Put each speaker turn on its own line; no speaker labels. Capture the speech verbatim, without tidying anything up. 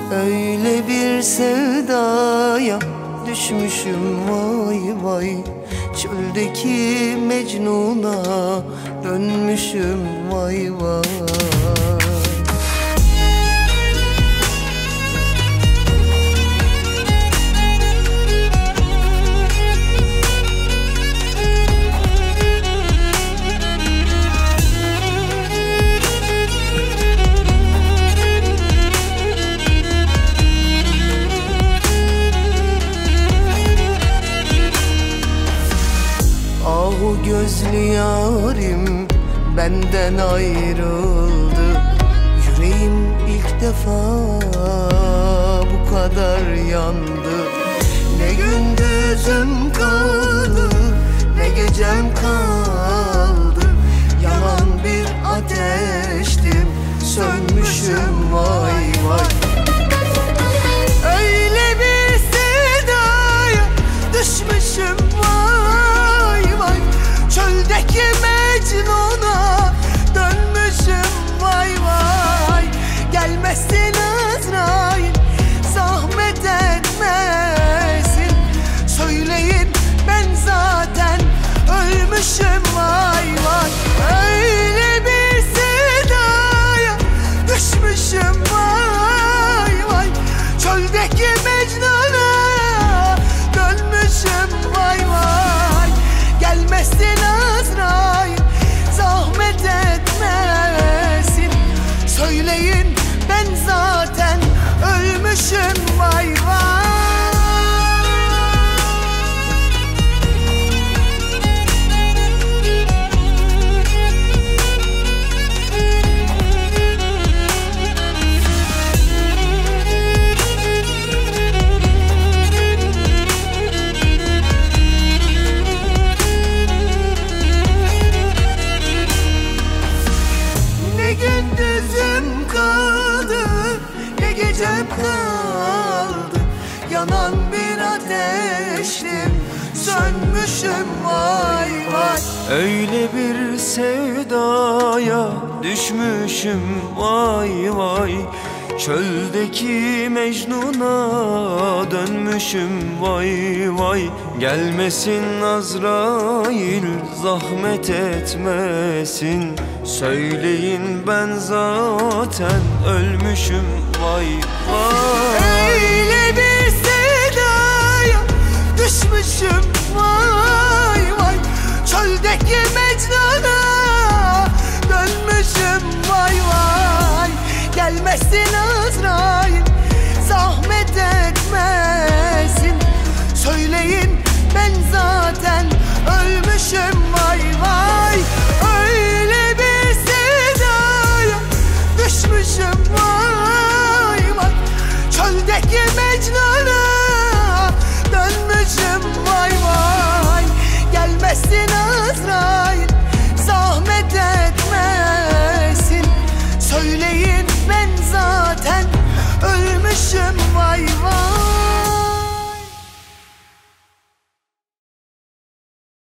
Öyle bir sevdaya düşmüşüm vay vay, çöldeki Mecnun'a dönmüşüm vay vay. Ahu gözlü yarim benden ayrıldı. Yüreğim ilk defa bu kadar yandı. Ne gündüzüm kaldı, ne gecem kaldı. Yanan bir ateştim, sönmüşüm vay vay. Öyle bir sevdaya düşmüşüm vay vay, çöldeki Mecnun'a dönmüşüm vay vay. Gelmesin Azrail, zahmet etmesin. Söyleyin ben zaten ölmüşüm vay vay. Öyle bir sevdaya düşmüşüm vay vay, çöldeki Mecnun'a dönmüşüm vay vay. Gelmesin Azrail, zahmet etmesin. Söyleyin ben zaten ölmüşüm vay vay. Gündüzüm kaldı, ne gecem kaldı. Yanan bir ateştim, sönmüşüm vay vay.
Öyle bir sevdaya düşmüşüm vay vay, çöldeki Mecnun'a dönmüşüm vay vay. Gelmesin Azrail, zahmet etmesin. Söyleyin ben zaten ölmüşüm vay vay.
Öyle bir sevdaya düşmüşüm vay vay, çöldeki Mecnun'a dönmüşüm vay vay. Gelmesin Azrail, zahmet etmesin. Söyleyin ben zaten ölmüşüm vay.